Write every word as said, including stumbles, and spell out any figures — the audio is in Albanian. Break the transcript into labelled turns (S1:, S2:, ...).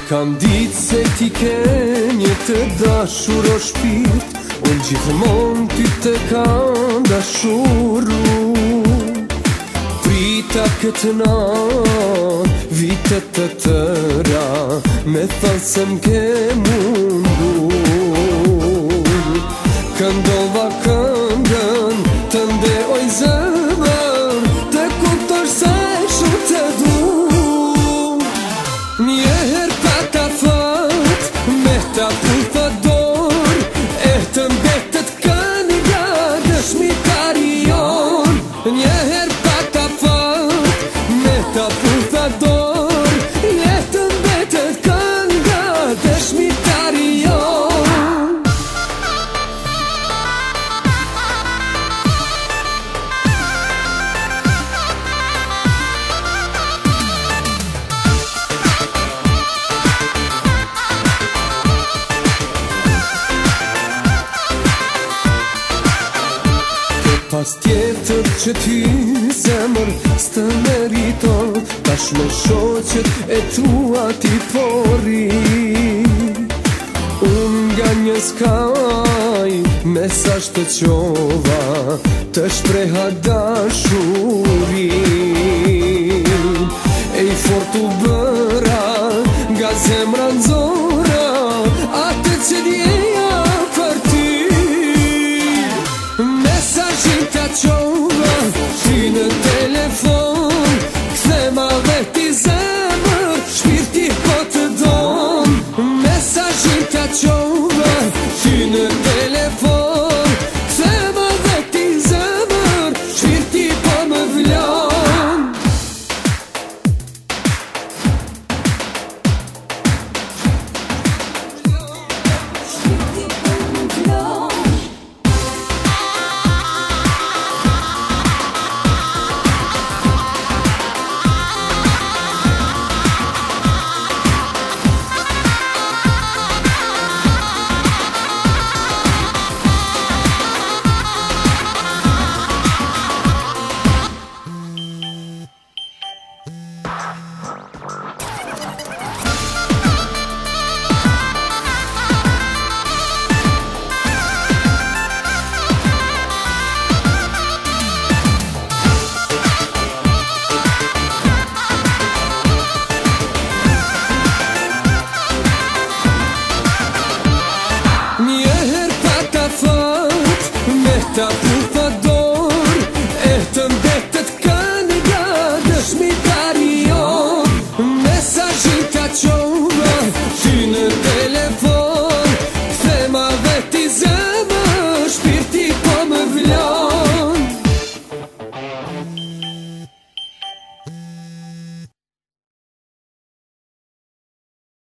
S1: Kam ditë se ti ke një të dashur o shpirt, unë gjithmon ty të kam dashuru. Prita këtë natë, vitet të tëra, me thënë se m'ke mundu. Këndova këndën, të ndeoj zëmër, të kuptosh se shumë të du. Njeher pata fat, me ta puta dor, e të mbetet kënë nga dëshmitari jon. Njeher pata fat, me ta puta dor, e të mbetet kënë nga dëshmitari jon. Pas tjetër që ty zemër s'të merito, tash me shoqet e tua ti pori. Unë nga një skaj, mesazh të qova, të shpreha dashuri. E i fort u bëra, nga zemra nxora, atë që djeja për ty. Mesazhin t'ja qova, ty në telefon, kthema veti zemër, shpirti po të don. Mesazhin t'ja qova, ty në telefon, kthema veti zemër, shpirti po më vlon. Shpirti po më vlon. Njeher pata fat, me ta puta